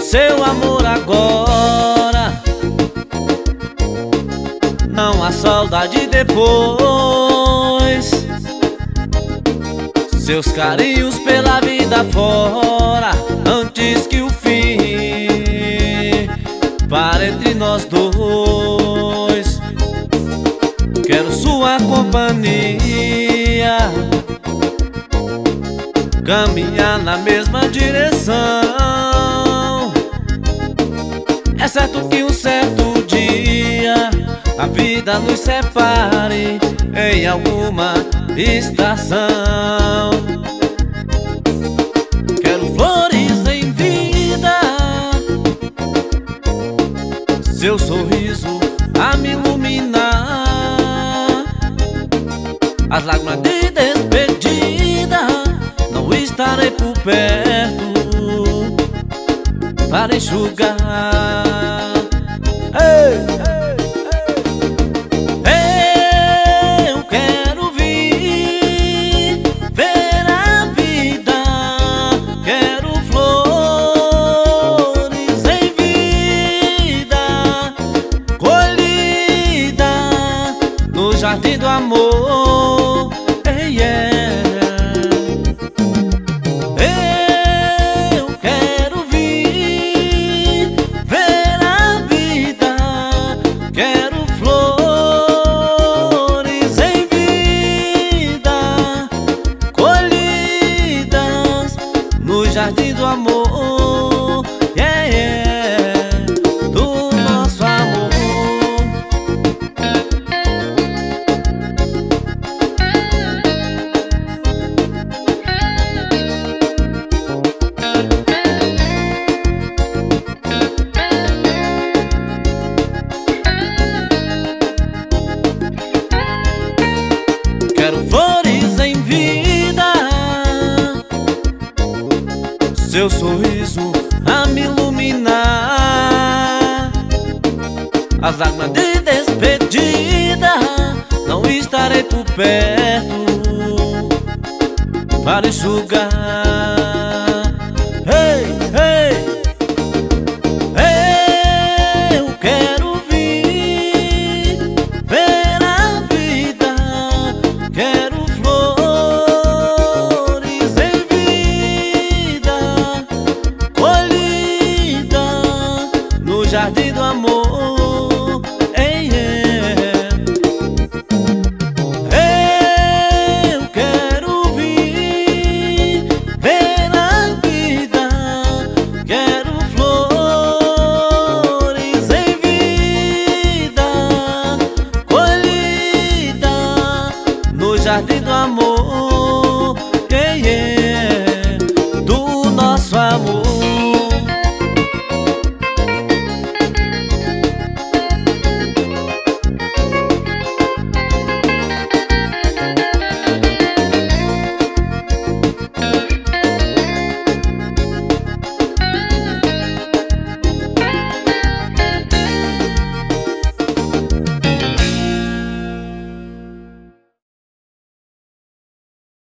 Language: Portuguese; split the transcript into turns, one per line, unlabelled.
seu amor agora, não há saudade depois. Seus carinhos pela vida fora, antes que o fim pare entre nós dois. Quero sua companhia, caminhar na mesma direção. É certo que um certo dia a vida nos separe em alguma estação. Quero flores em vida, seu sorriso a me iluminar. As lágrimas de despedida, não estarei por perto para enxugar. Ei, eu quero vir ver a vida, quero flores em vida, colhida no jardim do amor. Ei, eu quero vir ver a vida, quero flores em vida, colhidas no jardim do amor, do nosso amor. Quero flores em vida, seu sorriso a me iluminar. As lágrimas de despedida, não estarei por perto para enxugar. Ei, eu quero vir ver a vida, quero flores em vida, colhida no jardim do amor. Eu quero vir ver a vida, quero flores em vida, colhida no jardim do amor.